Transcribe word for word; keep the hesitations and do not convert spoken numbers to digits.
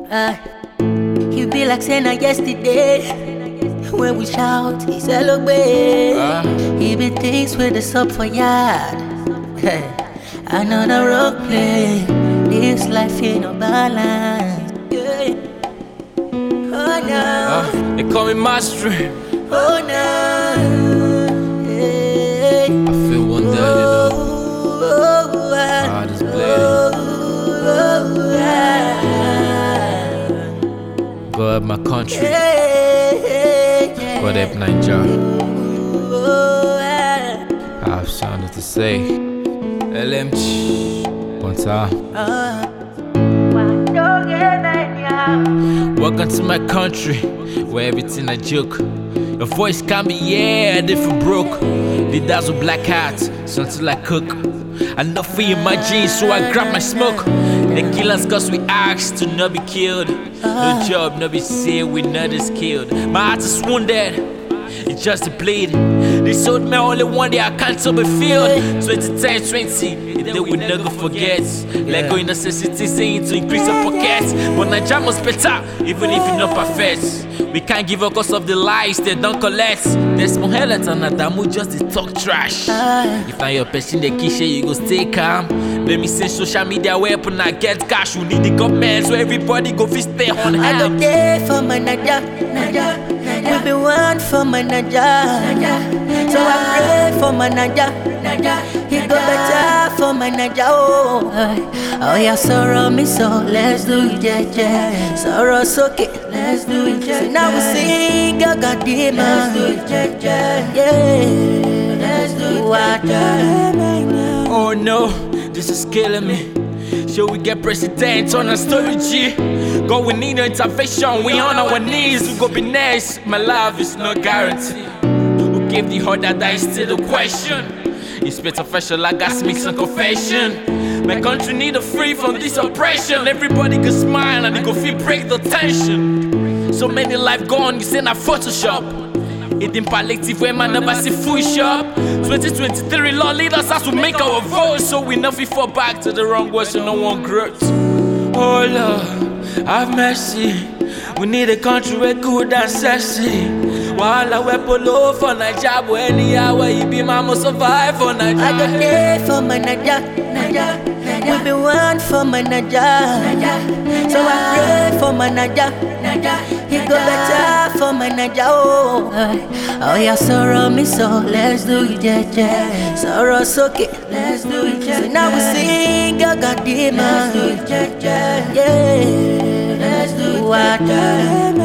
Uh, he be like saying yesterday. When we shout, he celebrate. Uh. He be things with the sub for yard. Another rock play. This life ain't no balance. Yeah. Oh no. Uh, they call me Master. Oh no. Hey. I feel one day, you know. Oh, my heart is bleeding. Go up my country. Go up Nigeria. I have something to say. L M G. One time. Welcome to my country, where everything a joke. Your voice can be, yeah, different broke. The dazzle black hat, something like cook. Enough for in my jeans, so I grab my smoke. They kill us cause we asked to not be killed. No job, no be say we not is killed. My heart is wounded, it's just a bleed. They sold me only one day, I can't tell me field. twenty ten, twenty, they will never forget. Let go in necessity, saying to increase your pockets. But Naija must better, even if you're not perfect. We can't give up cause of the lies they don't collect. There's more hell and Adamu just they talk trash. If now your person they kiss you, you go stay calm. Let me say social media weapon I get cash. We need the government so everybody go fit stay on hand. I go there for my Naija, Naija. We be one for my Naija, Naija. So I pray for my Naija, Naija. He go better for my Naija. Oh, oh yeah, sorrow me so let's do it, yeah, yeah. Sorrow so okay, let's do it, yeah. So now we sing, God God damn, let's do it, yeah, yeah, yeah. Let's do it, yeah, yeah. Oh no, this is killing me. Shall we get president on a story G? God, we need no intervention, we on our knees. We go be next, my love is no guarantee. Who gave the heart that is still a question? It's better official, I got mix and confession. My country need a free from this oppression. Everybody can smile and they go feel break the tension. So many life gone, you say na Photoshop. It in palliative where man never see full shop. twenty twenty-three law leaders has to make our vote, so we never fall back to the wrong way, so no one grows. Oh Lord, have mercy. We need a country where good and sexy. While I wear polo for Naija, but any hour you be mama survive for Naija. I go there for my Naija, Naija. We be one for my Naija, Naija. So I pray for my Naija, Naija. He go better for my Naija. Oh, oh yeah, sorrow me so let's do it, yeah, yeah. Sorrow so okay, let's do it, yeah. So now we sing, God God damn, let's do it, yeah, yeah, yeah. Let's do it, yeah, yeah.